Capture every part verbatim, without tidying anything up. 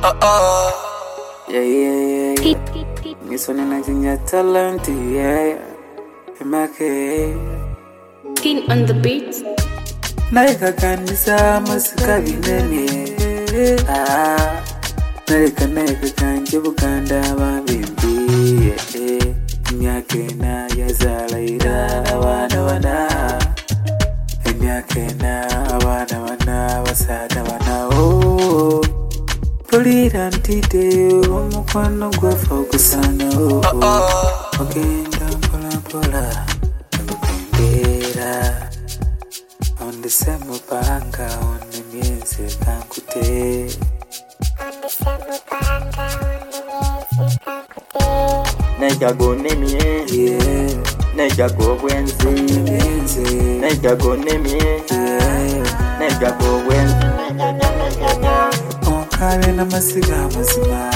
Uh-oh. Yeah, yeah, yeah. This one is your talent, yeah. Imake. King on the beat. Naika kanisa masikabinene. Ah. Naika naika kanje bukanda babimbi. Eh. Imake na yazala ira wana wana. Imake na wana wana wasada wana oh. Polira ntite umukwano gwe focusana oh oh. Ogenda pola pola ngukendera. On the same panga on the music kankute. On the same panga on the music kankute. Neja go nemie, Yeah. neja go wenzi, Benze. neja go nemie, Yeah. neja go wenzi. Onkale na masiga mazima.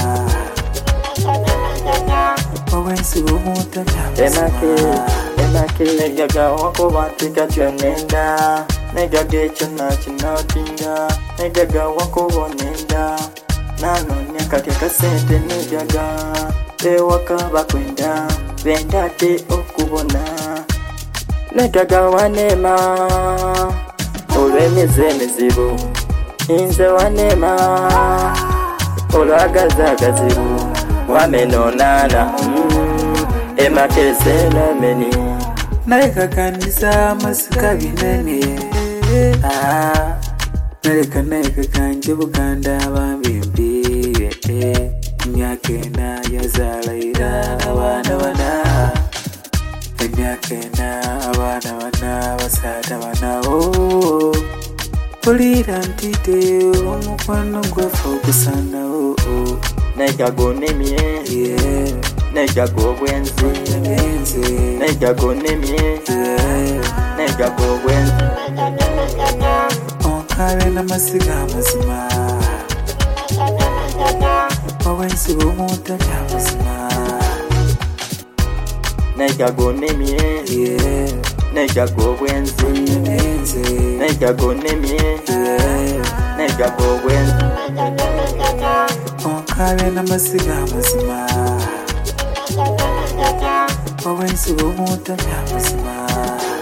Owensi bumuta Emake, nyamazima. emake, neja ga wako batika chonenda, neja ge chona chinatinga, neja ga wako bonenda, nano nyakati kasente neja ga, ewaka bakwenda, benda te okubona, neja ga wanema, olwemize emizibu, inze wanema, olwagaza gazibu, wamenonana, mm, emake senomeni. Naika kanisa masikabinene. Ah. Naika naika kanje bukanda babimbi. Eh. Imyake na yazala ira abana wana. Imyake na abana wana wasada wana oh. Polira ntite umukwano gwe focusana oh oh. Neja go nemie, Yeah. neja go wenzi, Benze. neja go nemie, Yeah. neja go wenzi. Onkale na masiga mazima. Owensi bumuta nyamazima. Neja go nemie, Yeah. neja go wenzi, Benze. neja go nemie, Yeah. neja go wenzi. Onkale na masiga mazima. Owensi bumuta nyamazima.